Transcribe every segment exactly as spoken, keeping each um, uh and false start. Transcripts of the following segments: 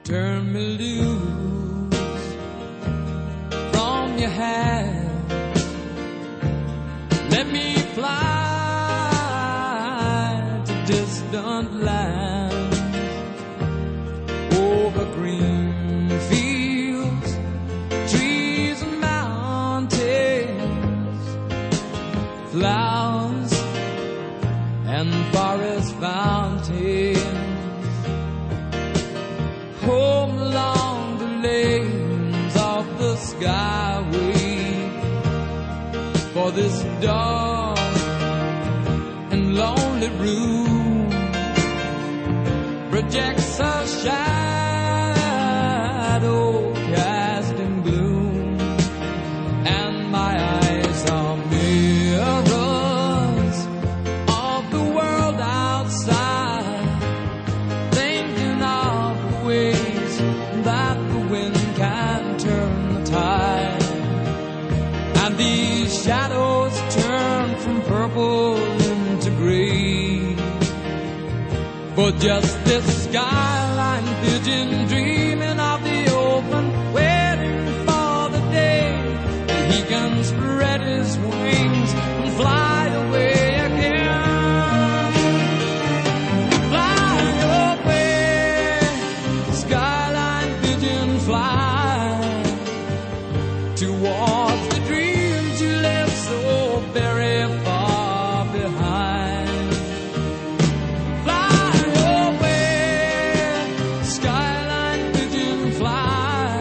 turn me loose from your hand. Let me fly to distant lands, over green fields, trees and mountains, flowers and forest fountains, home along the lanes of the skyway, for this dark and lonely room projects a shadow casting gloom, and my eyes are mirrors of the world outside, thinking of the ways that the wind can turn the tide, and these shadows turn from purple into gray, for just this skyline pigeon dreaming of the open, waiting for the day that he can spread his wings and fly away again. Fly away, skyline pigeon, fly towards the dreams you left so very far behind. Fly away, skyline pigeon, fly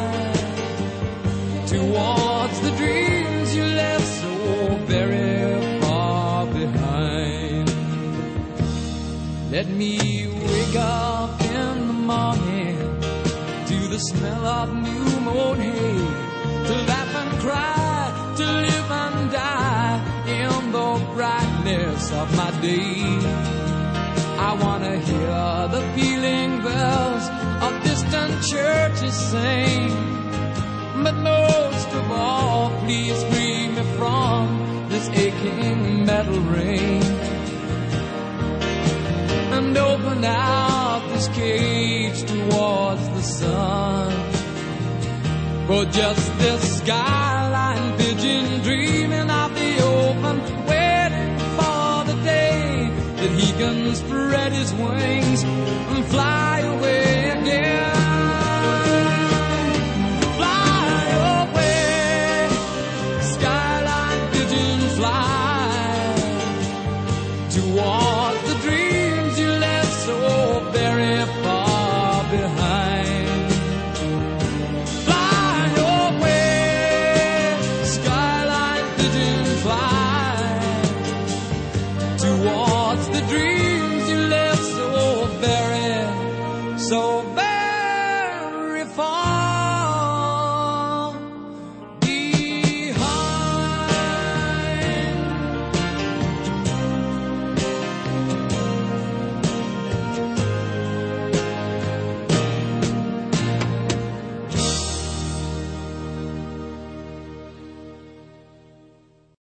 towards the dreams you left so very far behind. Let me wake up in the morning to the smell of new mown hay, to laugh and cry, to live and die in the brightness of my day. I want to hear the pealing bells of distant churches sing, but most of all, please free me from this aching metal ring, and open out this cage towards the sun, for just this skyline pigeon dreaming of the open, waiting for the day that he can spread his wings and fly away